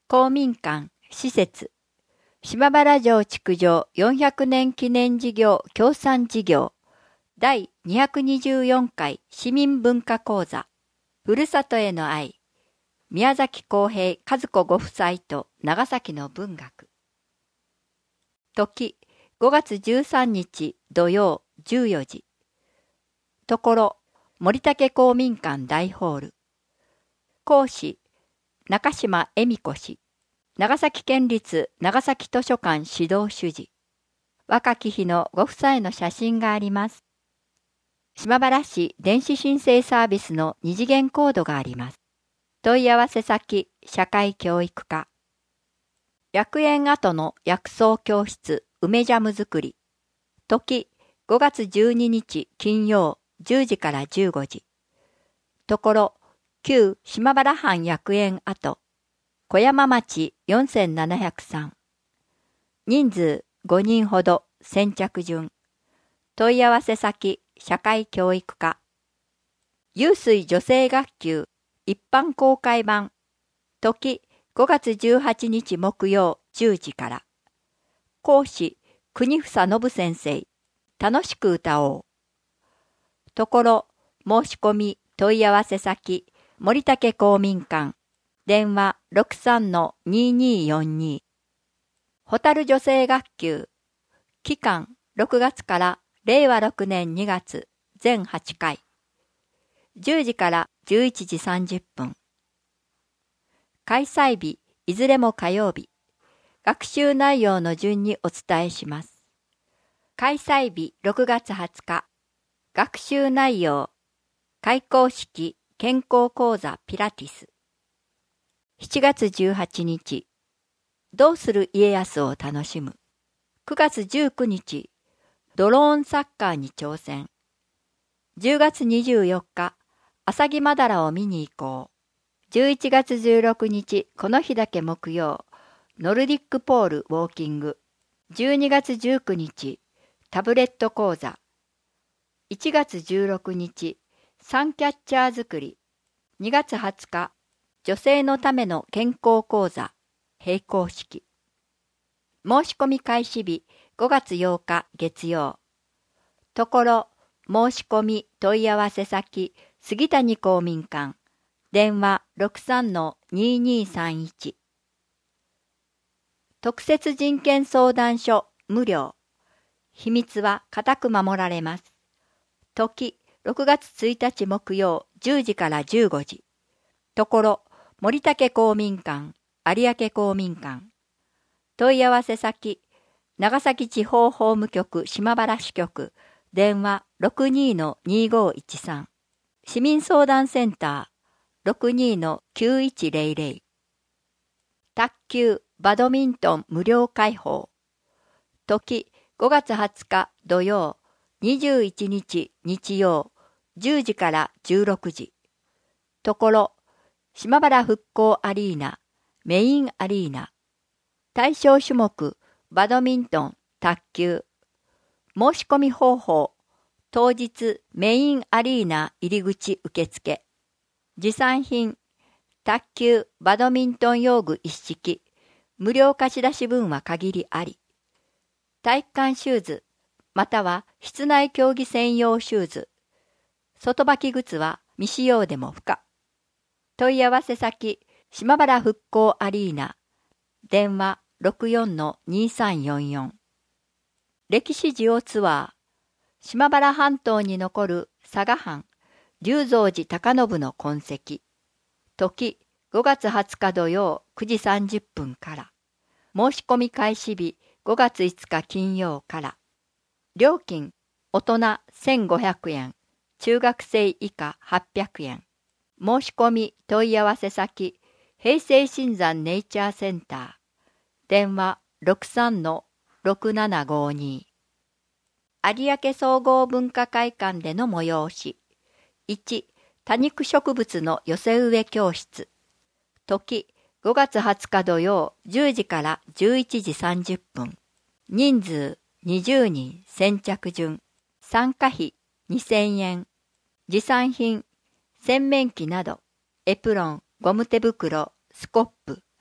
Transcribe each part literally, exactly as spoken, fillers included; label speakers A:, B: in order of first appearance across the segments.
A: 公民館、施設、島原城築城よんひゃくねん記念事業協賛事業、だいにひゃくにじゅうよんかい市民文化講座、ふるさとへの愛、宮崎公平和子ご夫妻と長崎の文学。時、ごがつじゅうさんにち土曜じゅうよじ。ところ、森武公民館大ホール。講師、中島恵美子氏。長崎県立長崎図書館指導主事。若き日のご夫妻の写真があります。島原市電子申請サービスの二次元コードがあります。問い合わせ先、社会教育課。薬園跡の薬草教室、梅ジャム作り。時、ごがつじゅうににち金曜じゅうじからじゅうごじ。ところ、旧島原藩薬園跡、小山町よんせんななひゃくさん。人数ごにんほど、先着順。問い合わせ先、社会教育課。湧水女性学級、一般公開版。時、ごがつじゅうはちにち木曜じゅうじから。講師、国房信先生。楽しく歌おう。ところ、申し込み、問い合わせ先、森武公民館。電話 ろくさんのににーよんに。ホタル女性学級。期間ろくがつかられいわろくねんにがつ全はちかい。じゅうじからじゅういちじさんじゅっぷん。開催日、いずれも火曜日。学習内容の順にお伝えします。開催日ろくがつはつか。学習内容。開講式健康講座ピラティス。しちがつじゅうはちにち。どうする家康を楽しむ。くがつじゅうくにち。ドローンサッカーに挑戦。じゅうがつにじゅうよっか。アサギマダラを見に行こう。じゅういちがつじゅうろくにち。この日だけ木曜。ノルディックポールウォーキング。じゅうにがつじゅうくにち。タブレット講座。いちがつじゅうろくにち。サンキャッチャー作り。にがつはつか。女性のための健康講座。閉講式。申し込み開始日ごがつようか月曜。ところ、申し込み問い合わせ先、杉谷公民館。電話 ろくさんのににーさんいち。特設人権相談所無料。秘密は固く守られます。時、ろくがつついたち木曜じゅうじからじゅうごじ。ところ、森武公民館、有明公民館。問い合わせ先、長崎地方法務局島原支局、電話 ろくにのにごいちさん。市民相談センター ろくにのきゅういちぜろぜろ。卓球、バドミントン無料開放。時、ごがつはつか土曜、にじゅういちにち日曜、じゅうじからじゅうろくじ。ところ、島原復興アリーナ、メインアリーナ。対象種目、バドミントン、卓球。申し込み方法、当日メインアリーナ入り口受付。持参品、卓球、バドミントン用具一式。無料貸出分は限りあり。体育館シューズ、または室内競技専用シューズ。外履き靴は未使用でも不可。問い合わせ先、島原復興アリーナ。電話 ろくよんのにさんよんよん。歴史ジオツアー。島原半島に残る佐賀藩、龍蔵寺高信の痕跡。時、ごがつはつか土曜くじさんじゅっぷんから。申し込み開始日ごがついつか金曜から。料金、大人せんごひゃくえん、中学生以下はっぴゃくえん。申し込み問い合わせ先、平成新山ネイチャーセンター。電話 ろくさんのろくななごに。有明総合文化会館での催し。いち、多肉植物の寄せ植え教室。時、ごがつはつか土曜じゅうじからじゅういちじさんじゅっぷん。人数にじゅうにん先着順。参加費にせんえん。持参品、洗面器など、エプロン、ゴム手袋、スコップ、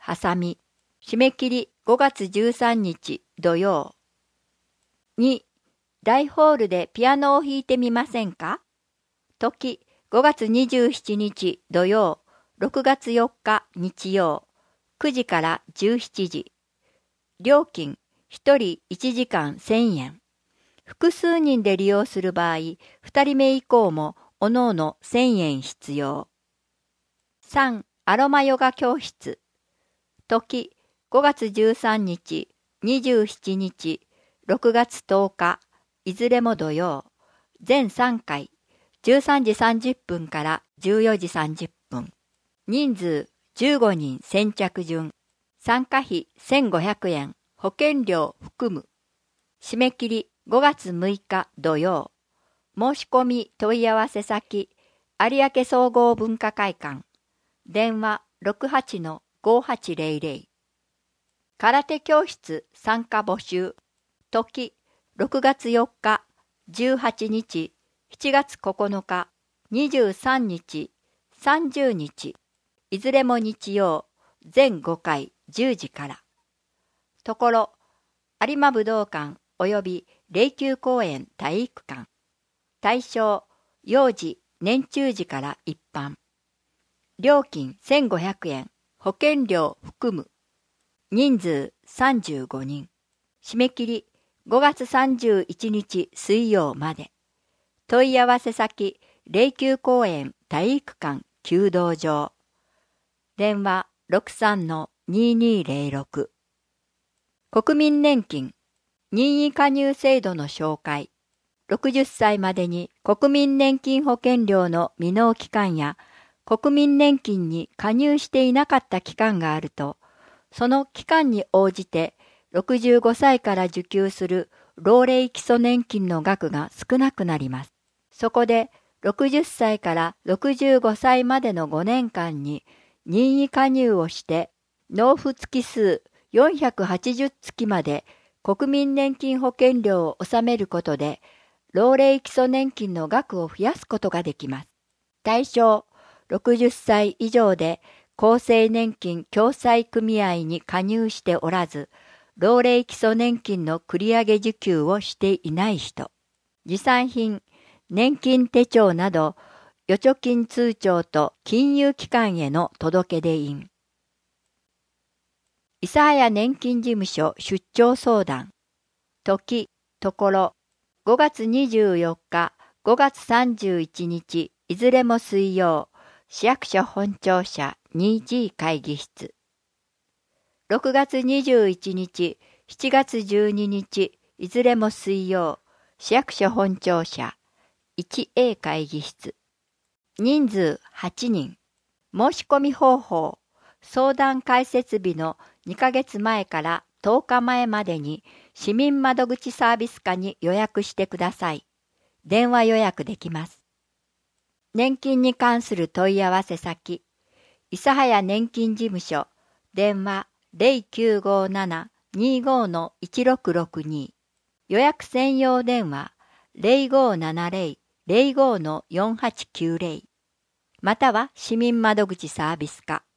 A: ハサミ。締め切りごがつじゅうさんにち土曜。に、大ホールでピアノを弾いてみませんか？時ごがつにじゅうしちにち土曜、ろくがつよっか日曜、くじからじゅうしちじ。料金ひとりいちじかんせんえん。複数人で利用する場合、ふたりめ以降もおのおのせんえん必要。さん. アロマヨガ教室。時ごがつじゅうさんにち、にじゅうしちにち、ろくがつとおか、いずれも土曜。全さんかい、じゅうさんじさんじゅっぷんからじゅうよじさんじゅっぷん。人数じゅうごにん先着順。参加費せんごひゃくえん、保険料含む。締め切りごがつむいか土曜。申し込み問い合わせ先、有明総合文化会館。電話 ろくはちのごはちぜろぜろ。空手教室参加募集。時ろくがつよっか、じゅうはちにち、しちがつここのか、にじゅうさんにち、さんじゅうにち。いずれも日曜、全ごかいじゅうじから。ところ、有馬武道館及び霊柩公園体育館。対象、幼児、年中児から一般。料金せんごひゃくえん、保険料含む。人数さんじゅうごにん。締め切りごがつさんじゅういちにち水曜まで。問い合わせ先、霊柩公園体育館弓道場。電話 ろくさんのににぜろろく。国民年金、任意加入制度の紹介。ろくじゅっさいまでに国民年金保険料の未納期間や国民年金に加入していなかった期間があると、その期間に応じてろくじゅうごさいから受給する老齢基礎年金の額が少なくなります。そこでろくじゅっさいからろくじゅうごさいまでのごねんかんに任意加入をして納付月数よんひゃくはちじゅうつきまで国民年金保険料を納めることで老齢基礎年金の額を増やすことができます。対象ろくじゅっさい以上で厚生年金共済組合に加入しておらず、老齢基礎年金の繰り上げ受給をしていない人、持参品、年金手帳など、預貯金通帳と金融機関への届け出印。諫早年金事務所出張相談。時、ところ、ごがつにじゅうよっか、ごがつさんじゅういちにち、いずれも水曜、市役所本庁舎 にジー 会議室。ろくがつにじゅういちにち、しちがつじゅうににち、いずれも水曜、市役所本庁舎 いちエー 会議室。人数はちにん。申し込み方法。相談開設日のにかげつまえからとおかまえまでに市民窓口サービス課に予約してください。電話予約できます。年金に関する問い合わせ先。諫早年金事務所。電話 ゼロきゅうごなな にごのいちろくろくに。予約専用電話 ゼロごななゼロ ゼロごのよんはちきゅうゼロ。または市民窓口サービス課。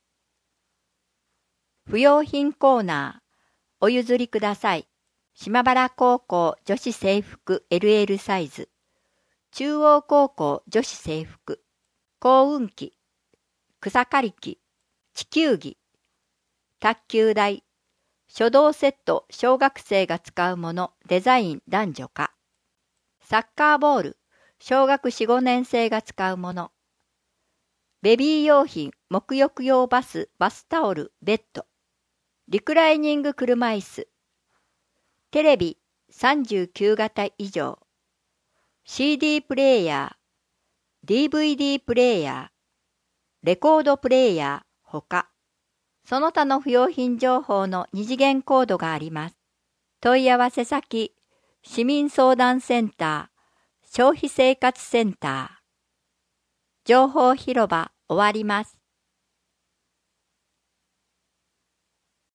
A: 不用品コーナー。お譲りください。島原高校女子制服 エルエル サイズ。中央高校女子制服。幸運期。草刈り機。地球儀。卓球台。書道セット小学生が使うものデザイン男女化。サッカーボール。小学よん、ごねん生が使うもの。ベビー用品、沐浴用バス、バスタオル、ベッド。リクライニング車椅子。テレビさんじゅうきゅうがた以上。シーディー プレイヤー、ディーブイディー プレイヤー、レコードプレイヤー、ほか。その他の不用品情報の二次元コードがあります。問い合わせ先、市民相談センター、消費生活センター。情報広場終わります。